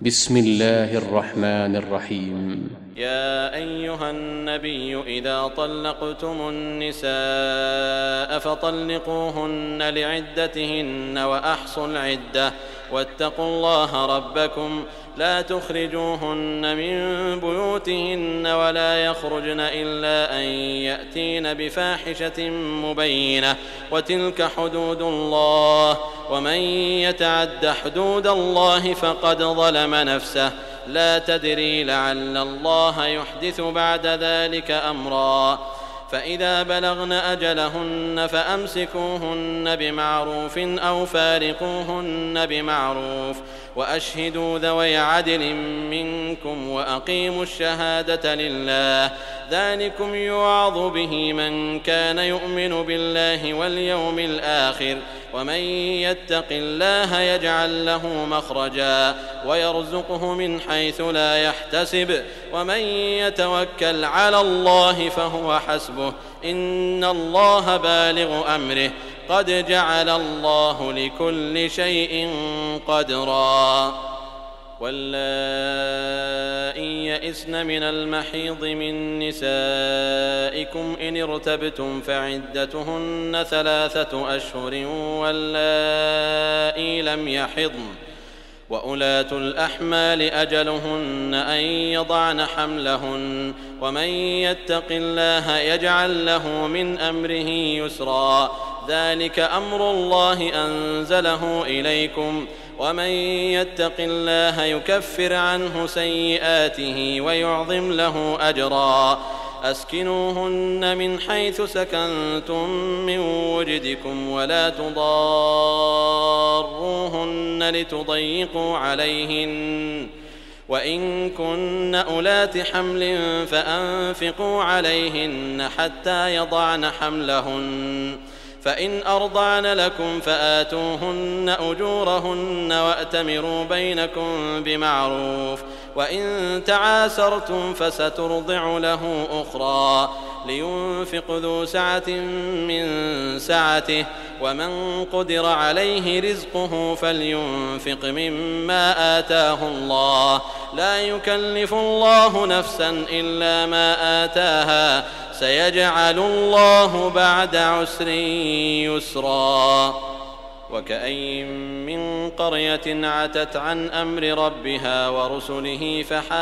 بسم الله الرحمن الرحيم. يا أيها النبي إذا طلقتم النساء فطلقوهن لعدتهن وأحصوا العدة واتقوا الله ربكم لا تخرجوهن من بيوتهن ولا يخرجن إلا أن يأتين بفاحشة مبينة وتلك حدود الله ومن يتعد حدود الله فقد ظلم نفسه لا تدري لعل الله يحدث بعد ذلك أمرا فإذا بلغن أجلهن فأمسكوهن بمعروف أو فارقوهن بمعروف وأشهدوا ذوي عدل منكم وأقيموا الشهادة لله ذلكم يوعظ به من كان يؤمن بالله واليوم الآخر ومن يتق الله يجعل له مخرجا ويرزقه من حيث لا يحتسب ومن يتوكل على الله فهو حسبه إن الله بالغ أمره قد جعل الله لكل شيء قدرا واللائي يئسن من المحيض من نسائكم إن ارتبتم فعدتهن 3 أشهر واللائي لم يحضن وأولاة الأحمال أجلهن أن يضعن حملهن ومن يتق الله يجعل له من أمره يسرا ذلك أمر الله أنزله إليكم ومن يتق الله يكفر عنه سيئاته ويعظم له أجرا أسكنوهن من حيث سكنتم من وجدكم ولا تضاروهن لتضيقوا عليهن وإن كن أولات حمل فأنفقوا عليهن حتى يضعن حملهن فإن أرضعن لكم فآتوهن أجورهن وأتمروا بينكم بمعروف وإن تعاسرتم فسترضع له أخرى لينفق ذو سعة من سعته ومن قدر عليه رزقه فلينفق مما آتاه الله لا يكلف الله نفسا إلا ما آتاها سيجعل الله بعد عسر يسرا وكأين من قرية عتت عن أمر ربها ورسله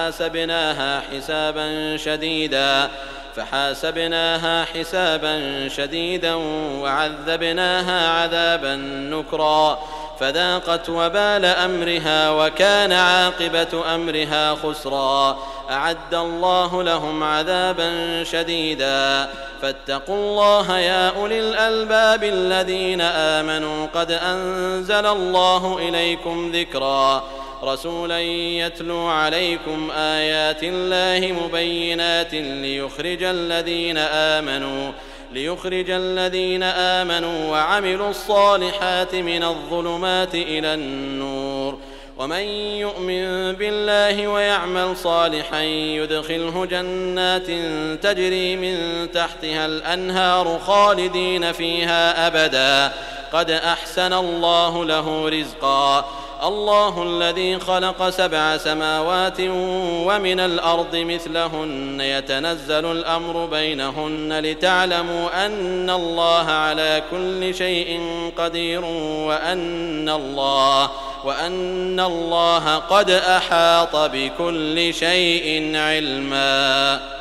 فحاسبناها حسابا شديدا وعذبناها عذابا نكرا فذاقت وبال أمرها وكان عاقبة أمرها خسرا أعد الله لهم عذابا شديدا فاتقوا الله يا أولي الألباب الذين آمنوا قد أنزل الله إليكم ذكرا رسولا يتلو عليكم آيات الله مبينات ليخرج الذين آمنوا وعملوا الصالحات من الظلمات إلى النور ومن يؤمن بالله ويعمل صالحا يدخله جنات تجري من تحتها الأنهار خالدين فيها أبدا قد أحسن الله له رزقا الله الذي خلق 7 سماوات ومن الأرض مثلهن يتنزل الأمر بينهن لتعلموا أن الله على كل شيء قدير وأن الله قد أحاط بكل شيء علما.